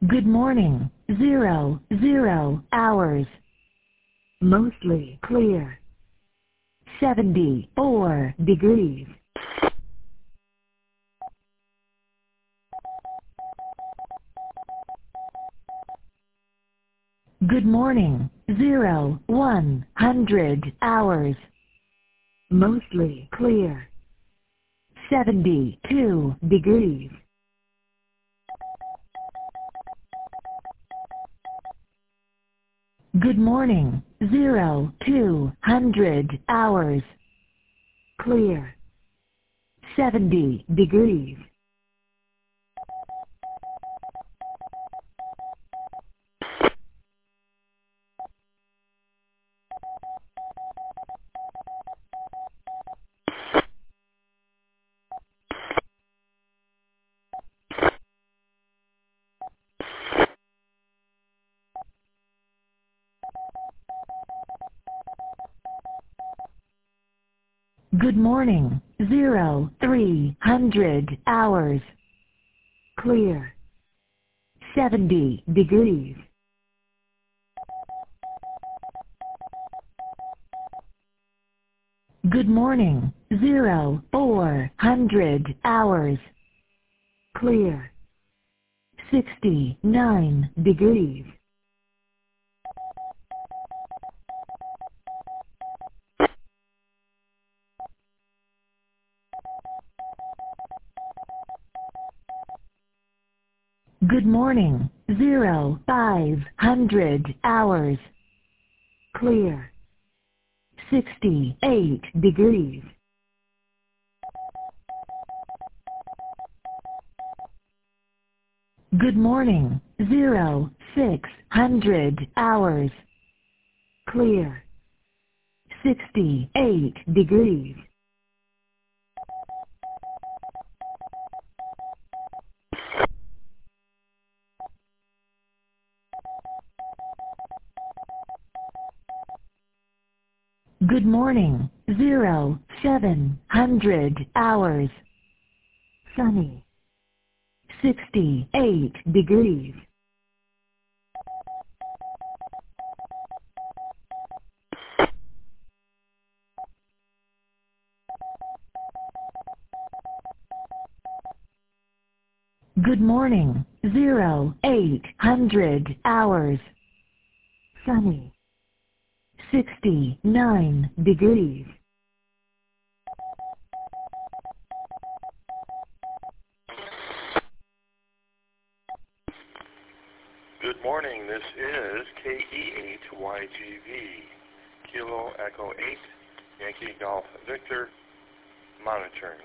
Good morning. 00 hours. Mostly clear. 74 degrees. Good morning. 100 hours. Mostly clear. 72 degrees. Good morning. 200 hours. Clear. 70 degrees. Good morning. 300 hours. Clear. 70 degrees. Good morning. 400 hours. Clear. 69 degrees. Good morning. 500 hours. Clear. 68 degrees. Good morning. 600 hours. Clear. 68 degrees. Good morning. 700 hours. Sunny. 68 degrees. Good morning. 800 hours. Sunny. 69 degrees. Good morning. This is KE8YGV, Kilo Echo 8, Yankee Golf Victor, monitoring.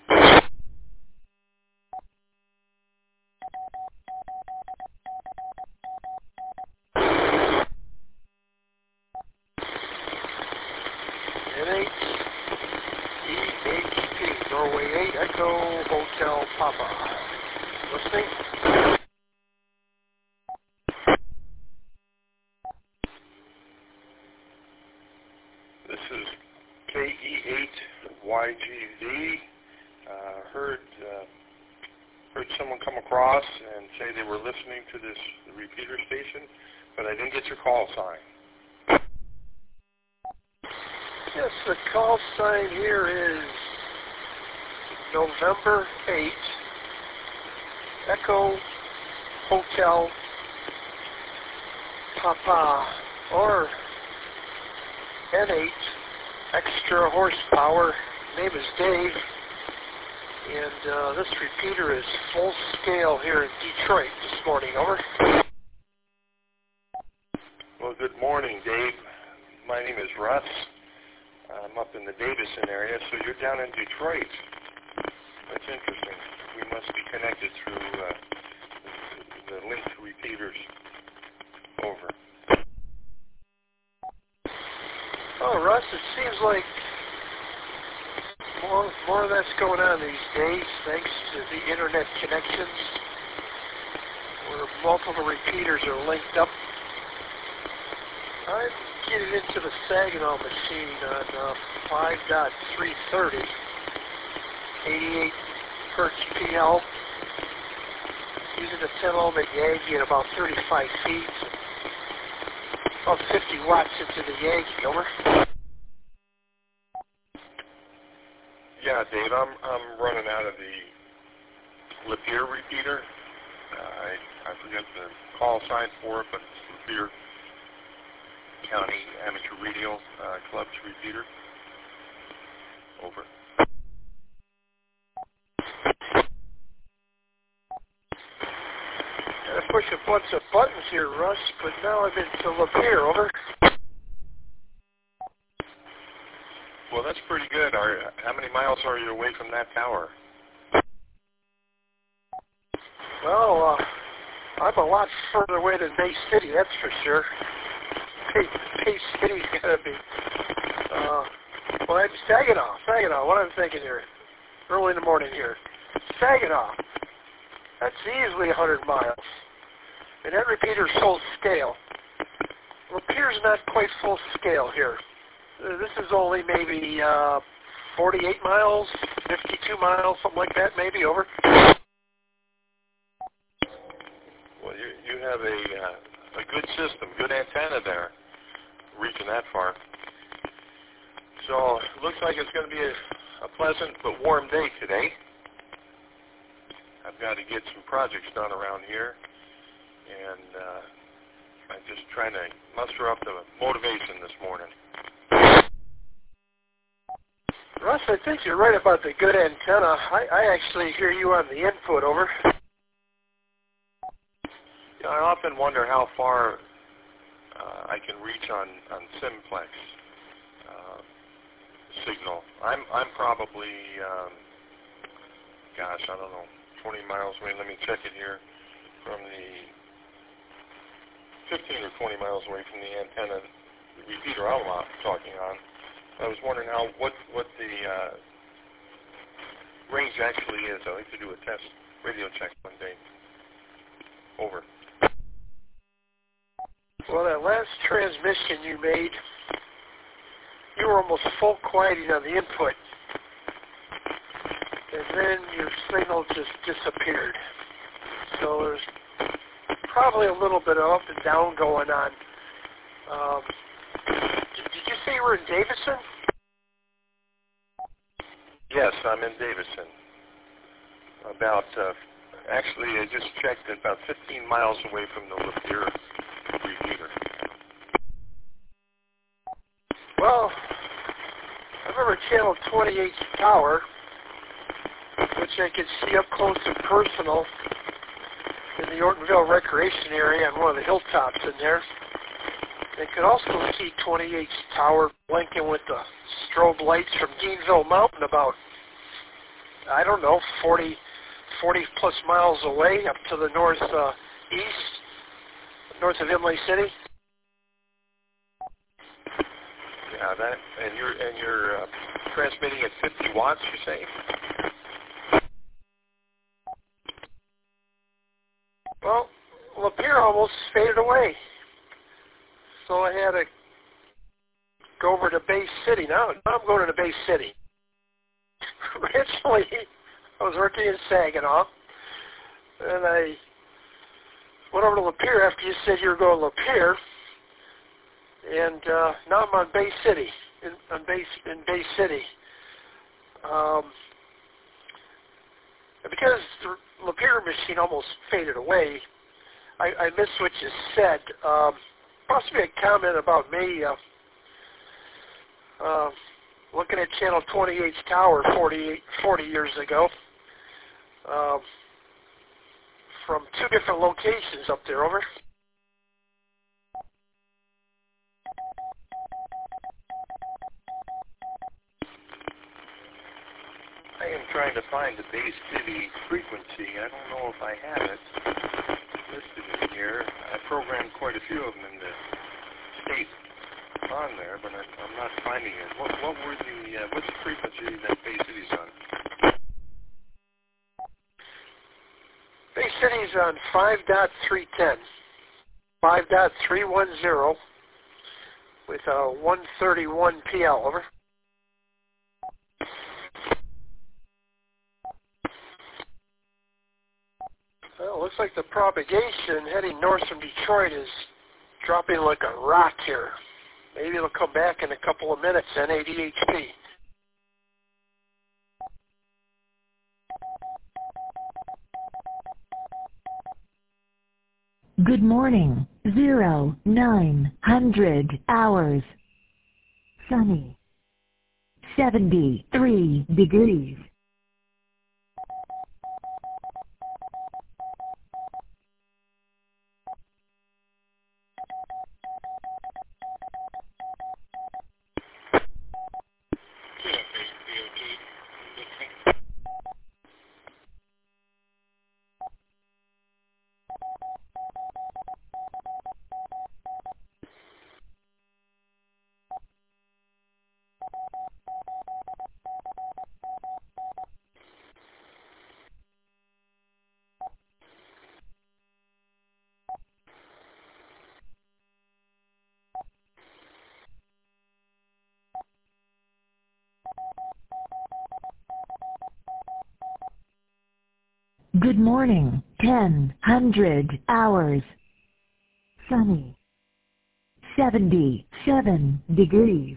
N8, EHP, Norway 8, Echo Hotel Papa. Listening? This is KE8YGV. Heard someone come across and say they were listening to this repeater station, but I didn't get your call sign. Yes, the call sign here is November 8, Echo Hotel Papa, or N8, extra horsepower. Name is Dave, and this repeater is full scale here in Detroit this morning. Over. Well, good morning, Dave. My name is Russ. I'm up in the Davison area, so you're down in Detroit. That's interesting. We must be connected through the linked repeaters. Over. Oh, Russ, it seems like more of that's going on these days, thanks to the internet connections, where multiple repeaters are linked up. I'm getting into the Saginaw machine on 5.330, 88 hertz PL, using a 10 ohm at Yankee at about 35 feet. About 50 watts into the Yankee, over. Yeah, Dave, I'm running out of the Lapeer repeater. I forget the call sign for it, but it's Lapeer County Amateur Radio Club's repeater. Over. I push a bunch of buttons here, Russ, but now I'm into Lapeer, over. Well, that's pretty good. How many miles are you away from that tower? Well, I'm a lot further away than Bay City, that's for sure. Bay City's got to be, well, I'm Saginaw, what I'm thinking here, early in the morning here. Saginaw, that's easily 100 miles. And that repeater's full scale. Lapeer's not quite full scale here. This is only maybe 48 miles, 52 miles, something like that, maybe, over. Well, you have a good system, good antenna there, reaching that far. So it looks like it's going to be a pleasant but warm day today. I've got to get some projects done around here, and I'm just trying to muster up the motivation this morning. Russ, I think you're right about the good antenna. I actually hear you on the input, over. You know, I often wonder how far I can reach on simplex signal. I'm probably, gosh, I don't know, 20 miles away. Let me check it here. From the 15 or 20 miles away from the antenna, the repeater I'm talking on. I was wondering what the range actually is. I'd like to do a test radio check one day. Over. Well, that last transmission you made, you were almost full quieting on the input. And then your signal just disappeared. So there's probably a little bit of up and down going on. Did you say you were in Davison? Yes, I'm in Davison. Actually, I just checked it, about 15 miles away from the Lapeer repeater. Well, I remember Channel 28's tower, which I could see up close and personal in the Ortonville Recreation Area on one of the hilltops in there. They could also see 28's tower blinking with the strobe lights from Gainesville Mountain about, I don't know, 40 plus miles away up to the northeast, north of Imlay City. Yeah, that, and you're transmitting at 50 watts, you say? Well, Lapeer almost faded away. So I had to go over to Bay City. Now I'm going to the Bay City. Originally, I was working in Saginaw, and I went over to Lapeer after you said you were going to Lapeer, and now I'm on Bay City, in Bay City. Because the Lapeer machine almost faded away, I missed what you said. Possibly a comment about me looking at Channel 28's tower 40 years ago from two different locations up there, over. I am trying to find the Bay City frequency. I don't know if I have it listed in here. I programmed quite a few of them in the state on there, but I'm not finding it. What's the frequency that Bay City's on? Bay City's on 5.310, 5.310 with 131 PL, over. Well, it looks looks like the propagation heading north from Detroit is dropping like a rock here. Maybe it'll come back in a couple of minutes, NADHP. Good morning, 0900 hours. Sunny. 73 degrees. Good morning, 1000 hours. Sunny. 77 degrees.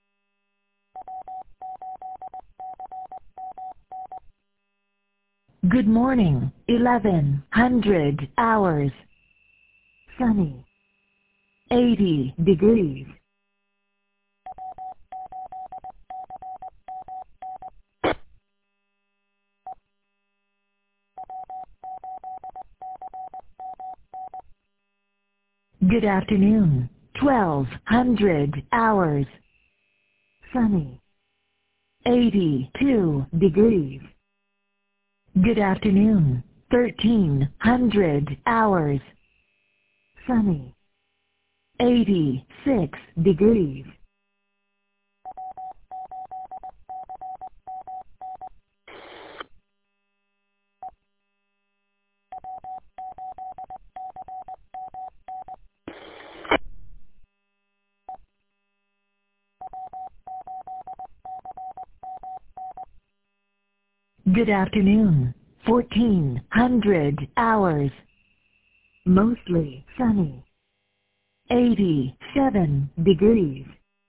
Good morning, 1100 hours. Sunny. 80 degrees. Good afternoon, 1200 hours. Sunny. 82 degrees. Good afternoon, 1300 hours. Sunny. 86 degrees. Good afternoon, 1400 hours. Mostly sunny. 87 degrees.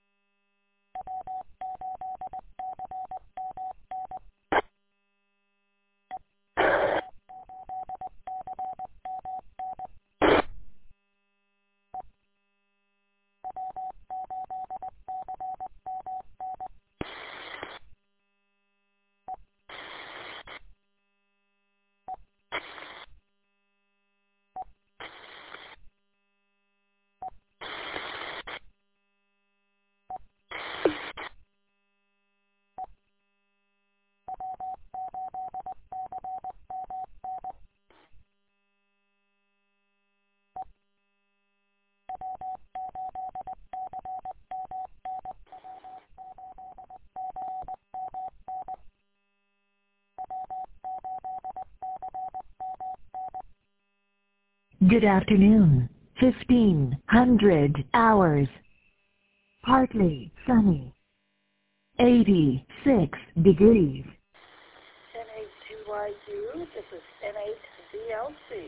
Good afternoon, 1500 hours. Partly sunny. 86 degrees. N82YU, this is N8VLC.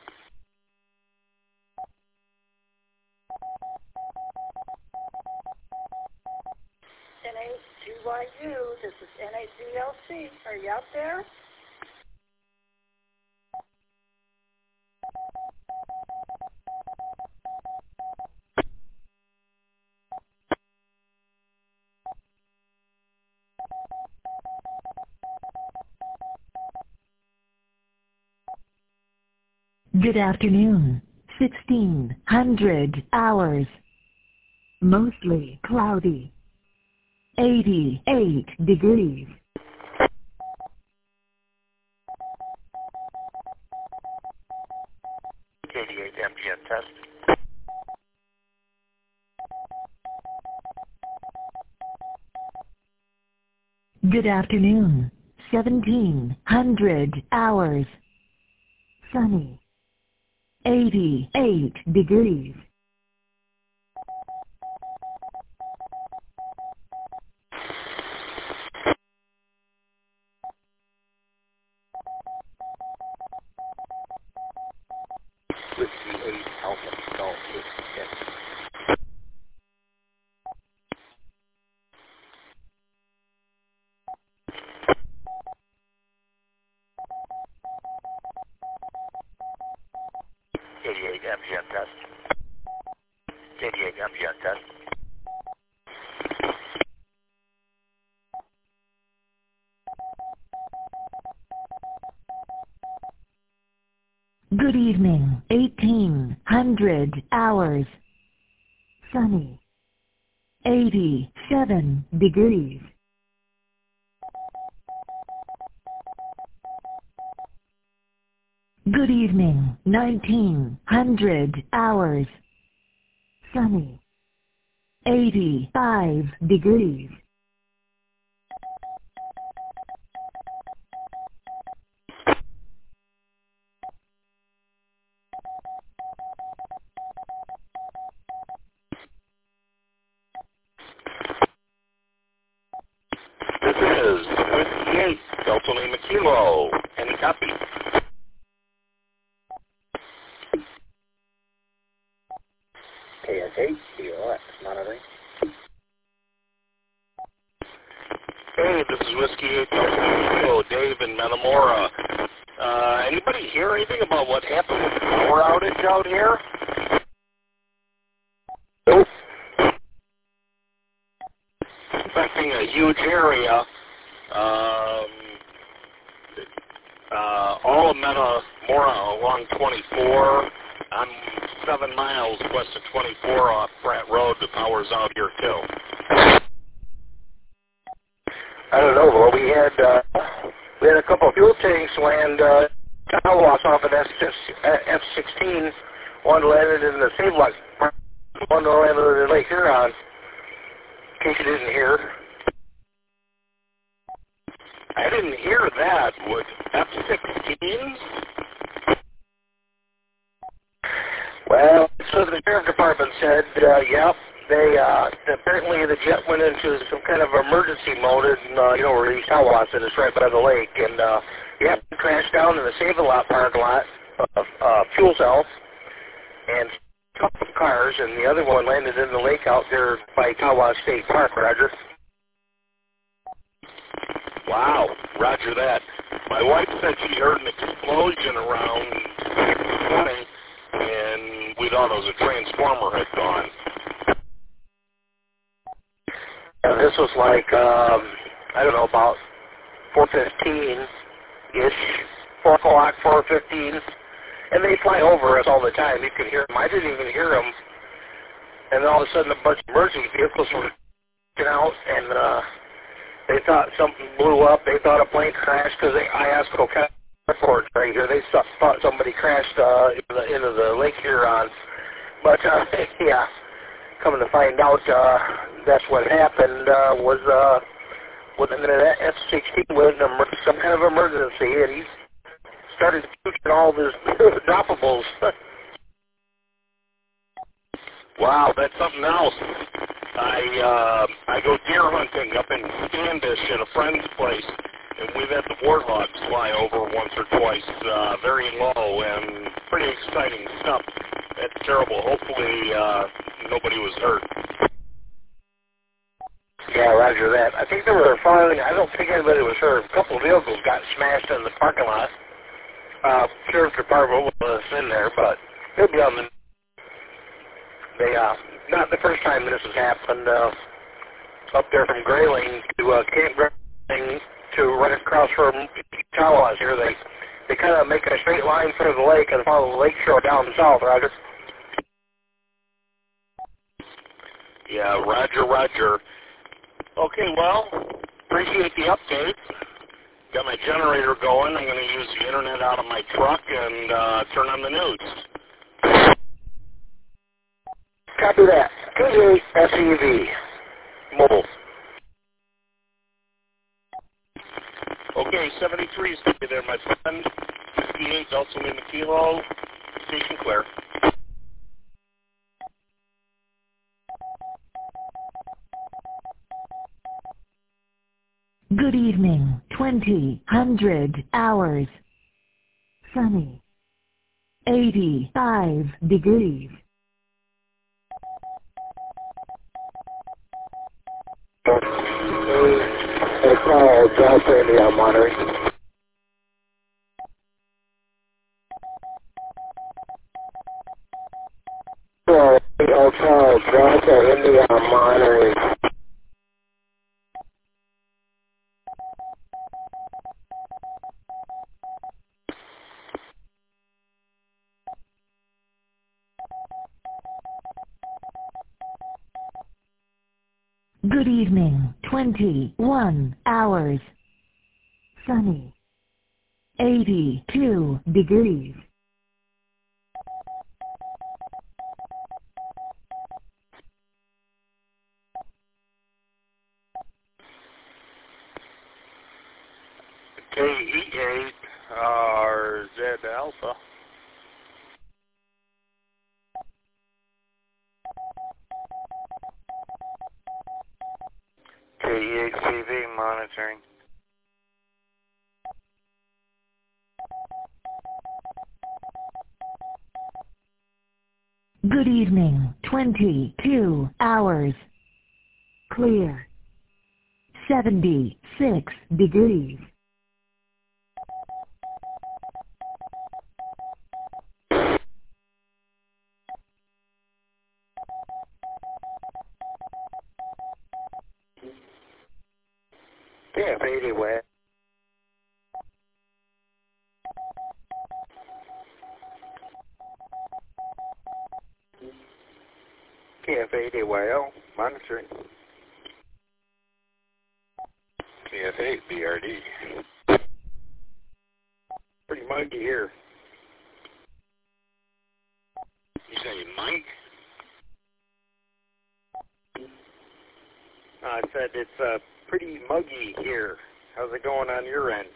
N82YU, this is N8VLC. Are you out there? Good afternoon, 1600 hours. Mostly cloudy. 88 degrees. KD8 MGM test. Good afternoon, 1700 hours. Sunny. 88 degrees. MGM test. 88 MGM test. Good evening, 1800 hours. Sunny. 87 degrees. Good evening, 1900 hours. Sunny. 85 degrees. This is Whiskey 8, Delta Lima Kilo. Any copy? KS8, COX, monitoring. Hey, this is Whiskey 8, Delta Lima Kilo. Dave in Metamora. Anybody hear anything about what happened with the power outage out here? Nope. Affecting a huge area. All of Metamora along 24. I'm 7 miles west of 24 off Pratt Road. The power's out here too. I don't know. Well, we had a couple of fuel tanks land Tawas off at F-16. One landed in the Save Lock. One landed in Lake Huron. In case you didn't hear. I didn't hear that. With F-16s? Well, so the sheriff department said, yep, they apparently the jet went into some kind of emergency mode, and where East Tawas is, right by the lake, and yep, crashed down in the Save-A-Lot parking lot of fuel cell, and a couple of cars, and the other one landed in the lake out there by Tawas State Park, Roger. Wow, roger that. My wife said she heard an explosion around 20, and we thought it was a transformer had gone. This was like, I don't know, about 4:15-ish, 4 o'clock, 4:15, and they fly over us all the time. You can hear them. I didn't even hear them. And then all of a sudden, a bunch of emergency vehicles were getting out, and they thought something blew up. They thought a plane crashed because I asked Ocala Airport right here. They thought somebody crashed into the Lake Huron. But, yeah, coming to find out, that's what happened was within that F-16 was some kind of emergency, and he started shooting all his droppables. Wow, that's something else. I go deer hunting up in Standish at a friend's place, and we've had the warthogs fly over once or twice, very low, and pretty exciting stuff. That's terrible. Hopefully nobody was hurt. Yeah, roger that. I think they were following, I don't think anybody was hurt. A couple of vehicles got smashed in the parking lot. Sheriff's Department was in there, but they'll be on the... They, not the first time this has happened, up there from Grayling to Camp Grayling to right across from Tawas here. They kind of make a straight line through the lake and follow the lake shore down south, Roger. Yeah, roger, roger. Okay, well, appreciate the update. Got my generator going. I'm going to use the internet out of my truck and turn on the news. Copy that. KJ SEV. Mobile. Okay, 73 is going to be there, my friend. 58 Delta Lima Kilo. Station clear. Good evening, 2000 hours. Sunny. 85 degrees. Hey, call Delta India monitoring. Hotel Delta India monitoring. Good evening, 21 hours. Sunny. 82 degrees. KE8RZ Alpha. KE8CV monitoring. Good evening, 22 hours. Clear. 76 degrees. KF80 West. KF80 YL monitoring. KF8 BRD. Pretty muggy here. You say Mike? I said it's pretty muggy here. How's it going on your end?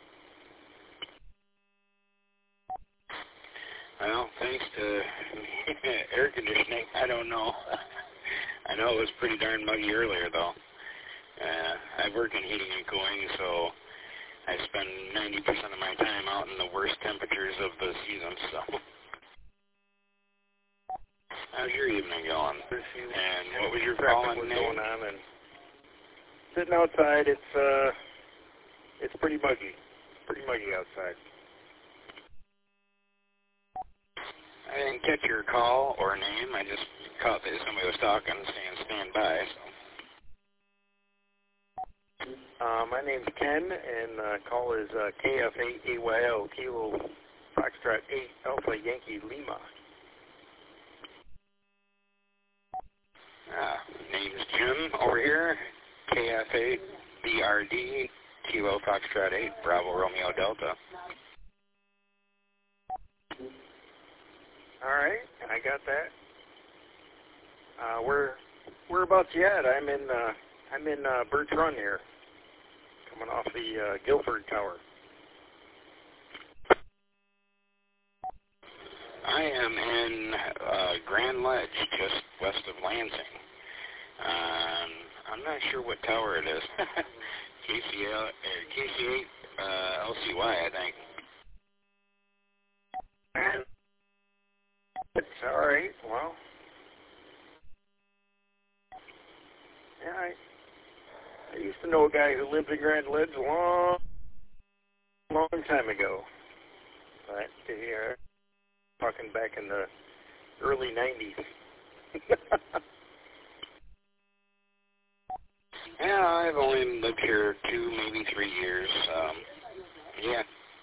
Well, thanks to air conditioning, I don't know. I know it was pretty darn muggy earlier, though. I work in heating and cooling, so I spend 90% of my time out in the worst temperatures of the season, so. How's your evening going? And what was your calling name? Going on and sitting outside, it's pretty muggy. Pretty muggy outside. I didn't catch your call or name. I just caught that somebody was talking, saying stand by. So. My name's Ken, and call is KF8AYO, Kilo Foxtrot 8 Alpha Yankee Lima. Name's Jim over here, KF8 BRD, Kilo Foxtrot 8, Bravo Romeo Delta. All right, I got that. Whereabouts you at? I'm in Birch Run here, coming off the Guilford Tower. I am in Grand Ledge, just west of Lansing. I'm not sure what tower it is. KC8 LCY, I think. It's all right. Well, yeah, I used to know a guy who lived in Grand Ledge a long time ago. But yeah, talking back in the early 90s. Yeah, I've only lived here 2, maybe 3 years. Yeah.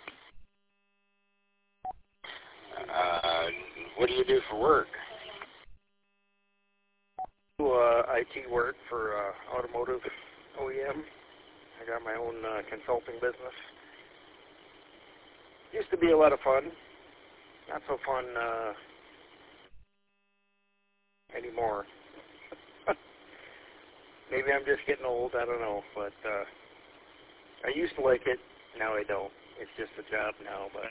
What do you do for work? I do IT work for automotive OEM. I got my own consulting business. Used to be a lot of fun. Not so fun anymore. Maybe I'm just getting old, I don't know, but I used to like it, now I don't. It's just a job now, but...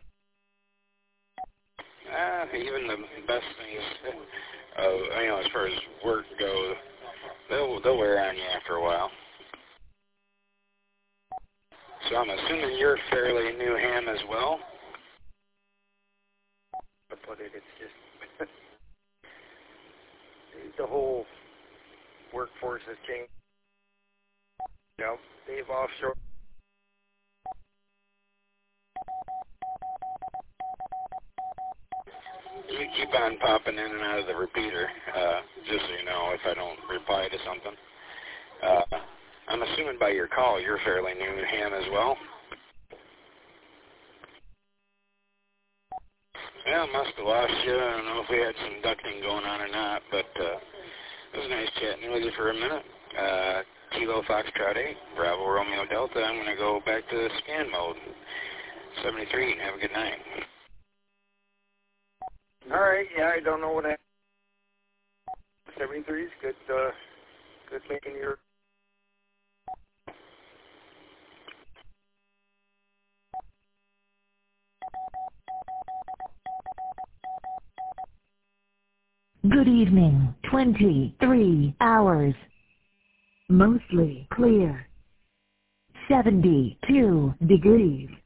Even the best things, as far as work goes, they'll wear on you after a while. So I'm assuming you're fairly new ham as well? But it's just... the whole workforce has changed. Yep, Dave Offshore. You keep on popping in and out of the repeater, just so you know, if I don't reply to something. I'm assuming by your call you're fairly new to ham as well. Yeah, must have lost you. I don't know if we had some ducting going on or not, but it was nice chatting with you for a minute. Kilo Foxtrot 8, Bravo Romeo Delta. I'm going to go back to scan mode. 73, have a good night. All right, yeah, I don't know what happened. 73 is good, good making your... Good evening, 23 hours. Mostly clear. 72 degrees.